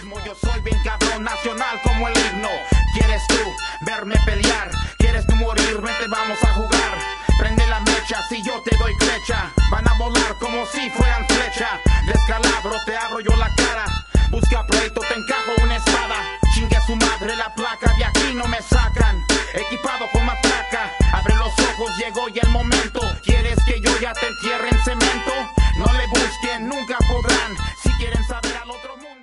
mismo. Yo soy bien cabrón, nacional como el himno. ¿Quieres tú verme pelear? ¿Quieres tú morir? Vente, vamos a jugar. Prende la mecha, si yo te doy flecha. Van a volar como si fueran flecha. Descalabro, te abro yo la cara. Busca pleito, te encajo una espada. Chingue a su madre la placa, de aquí no me sacan. Equipado con matraca, abre los ojos, llegó ya el momento. ¿Quieres que yo ya te entierre en cemento? No le busquen, nunca podrán. Si quieren saber al otro mundo.